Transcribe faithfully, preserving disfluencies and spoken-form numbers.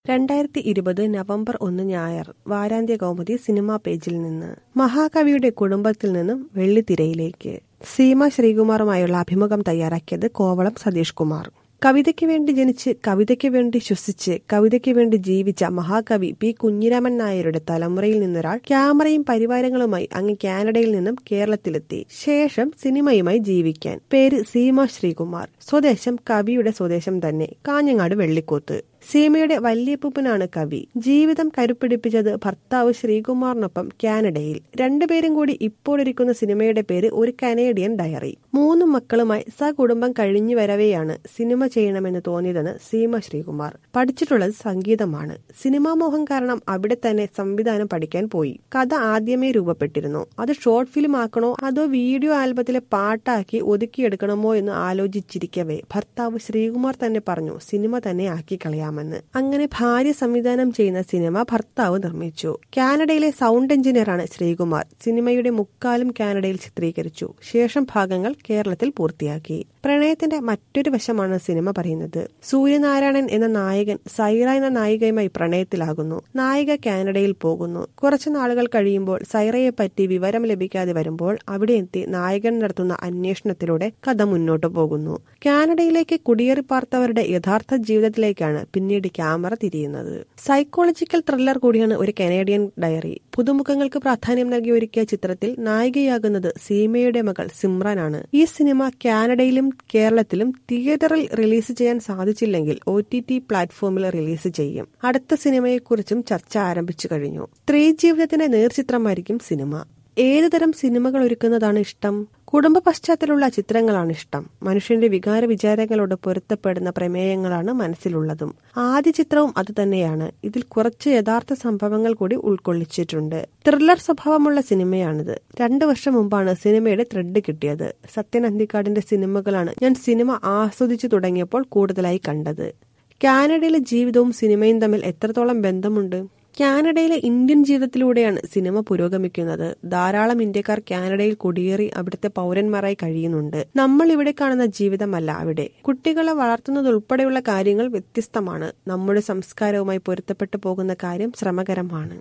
രണ്ടായിരത്തി ഇരുപത് നവംബർ ഒന്ന് ഞായർ. വാരാന്ത്യ കൗമുദി സിനിമാ പേജിൽ നിന്ന്. മഹാകവിയുടെ കുടുംബത്തിൽ നിന്നും വെള്ളിത്തിരയിലേക്ക്. സീമ ശ്രീകുമാറുമായുള്ള അഭിമുഖം തയ്യാറാക്കിയത് കോവളം സതീഷ് കുമാർ. കവിതയ്ക്ക് വേണ്ടി ജനിച്ച് കവിതയ്ക്ക് വേണ്ടി ശ്വസിച്ച് കവിതയ്ക്ക് വേണ്ടി ജീവിച്ച മഹാകവി പി കുഞ്ഞിരാമൻ നായരുടെ തലമുറയിൽ നിന്നൊരാൾ ക്യാമറയും പരിവാരങ്ങളുമായി അങ്ങ് കാനഡയിൽ നിന്നും കേരളത്തിലെത്തി. ശേഷം സിനിമയുമായി ജീവിക്കാൻ. പേര് സീമ ശ്രീകുമാർ. സ്വദേശം കവിയുടെ സ്വദേശം തന്നെ, കാഞ്ഞങ്ങാട് വെള്ളിക്കോത്ത്. സീമയുടെ വല്യപ്പൂപ്പനാണ് കവി. ജീവിതം കരുപ്പിടിപ്പിച്ചത് ഭർത്താവ് ശ്രീകുമാറിനൊപ്പം കാനഡയിൽ. രണ്ടുപേരും കൂടി ഇപ്പോഴിരിക്കുന്ന സിനിമയുടെ പേര് ഒരു കനേഡിയൻ ഡയറി. മൂന്ന് മക്കളുമായി സകുടുംബം കഴിഞ്ഞു വരവെയാണ് സിനിമ ചെയ്യണമെന്ന് തോന്നിയതെന്ന് സീമ ശ്രീകുമാർ. പഠിച്ചിട്ടുള്ളത് സംഗീതമാണ്. സിനിമാ മോഹം കാരണം അവിടെ തന്നെ സംവിധാനം പഠിക്കാൻ പോയി. കഥ ആദ്യമേ രൂപപ്പെട്ടിരുന്നു. അത് ഷോർട്ട് ഫിലിം ആക്കണോ അതോ വീഡിയോ ആൽബത്തിലെ പാട്ടാക്കി ഒതുക്കിയെടുക്കണമോ എന്ന് ആലോചിച്ചിരിക്കവേ ഭർത്താവ് ശ്രീകുമാർ തന്നെ പറഞ്ഞു സിനിമ തന്നെ ആക്കി കളയാം. അങ്ങനെ ഭാര്യ സംവിധാനം ചെയ്യുന്ന സിനിമ ഭർത്താവ് നിർമ്മിച്ചു. കാനഡയിലെ സൗണ്ട് എഞ്ചിനീയറാണ് ശ്രീകുമാർ. സിനിമയുടെ മുക്കാലും കാനഡയിൽ ചിത്രീകരിച്ചു. ശേഷം ഭാഗങ്ങൾ കേരളത്തിൽ പൂർത്തിയാക്കി. പ്രണയത്തിന്റെ മറ്റൊരു വശമാണ് സിനിമ പറയുന്നത്. സൂര്യനാരായണൻ എന്ന നായകൻ സൈറ എന്ന നായികയുമായി പ്രണയത്തിലാകുന്നു. നായിക കാനഡയിൽ പോകുന്നു. കുറച്ചു നാളുകൾ കഴിയുമ്പോൾ സൈറയെ പറ്റി വിവരം ലഭിക്കാതെ വരുമ്പോൾ അവിടെ എത്തി നായകൻ നടത്തുന്ന അന്വേഷണത്തിലൂടെ കഥ മുന്നോട്ടു പോകുന്നു. കാനഡയിലേക്ക് കുടിയേറി പാർത്തവരുടെ യഥാർത്ഥ ജീവിതത്തിലേക്കാണ് പിന്നീട് ക്യാമറ തിരിയുന്നത്. സൈക്കോളജിക്കൽ ത്രില്ലർ കൂടിയാണ് ഒരു കനേഡിയൻ ഡയറി. പുതുമുഖങ്ങൾക്ക് പ്രാധാന്യം നൽകി ഒരുക്കിയ ചിത്രത്തിൽ നായികയാകുന്നത് സീമയുടെ മകൾ സിമ്രാനാണ്. ഈ സിനിമ കാനഡയിലും കേരളത്തിലും തിയേറ്ററിൽ റിലീസ് ചെയ്യാൻ സാധിച്ചില്ലെങ്കിൽ ഒ ടി ടി പ്ലാറ്റ്ഫോമിൽ റിലീസ് ചെയ്യും. അടുത്ത സിനിമയെക്കുറിച്ചും ചർച്ച ആരംഭിച്ചു കഴിഞ്ഞു. സ്ത്രീ ജീവിതത്തിന്റെ നേർചിത്രമായിരിക്കും സിനിമ. ഏതുതരം സിനിമകൾ ഒരുക്കുന്നതാണ് ഇഷ്ടം? കുടുംബ പശ്ചാത്തലമുള്ള ചിത്രങ്ങളാണ് ഇഷ്ടം. മനുഷ്യന്റെ വികാര വിചാരങ്ങളോട് പൊരുത്തപ്പെടുന്ന പ്രമേയങ്ങളാണ് മനസ്സിലുള്ളതും. ആദ്യ ചിത്രവും അതുതന്നെയാണ്. ഇതിൽ കുറച്ച് യഥാർത്ഥ സംഭവങ്ങൾ കൂടി ഉൾക്കൊള്ളിച്ചിട്ടുണ്ട്. ത്രില്ലർ സ്വഭാവമുള്ള സിനിമയാണിത്. രണ്ടു വർഷം മുമ്പാണ് സിനിമയുടെ ത്രെഡ് കിട്ടിയത്. സത്യൻ അന്തിക്കാടിന്റെ സിനിമകളാണ് ഞാൻ സിനിമ ആസ്വദിച്ചു തുടങ്ങിയപ്പോൾ കൂടുതലായി കണ്ടത്. കാനഡയിലെ ജീവിതവും സിനിമയും തമ്മിൽ എത്രത്തോളം ബന്ധമുണ്ട്? കാനഡയിലെ ഇന്ത്യൻ ജീവിതത്തിലൂടെയാണ് സിനിമ പുരോഗമിക്കുന്നത്. ധാരാളം ഇന്ത്യക്കാർ കാനഡയിൽ കുടിയേറി അവിടുത്തെ പൗരന്മാരായി കഴിയുന്നുണ്ട്. നമ്മൾ ഇവിടെ കാണുന്ന ജീവിതമല്ല അവിടെ. കുട്ടികളെ വളർത്തുന്നതുൾപ്പെടെയുള്ള കാര്യങ്ങൾ വ്യത്യസ്തമാണ്. നമ്മുടെ സംസ്കാരവുമായി പൊരുത്തപ്പെട്ടു പോകുന്ന കാര്യം ശ്രമകരമാണ്.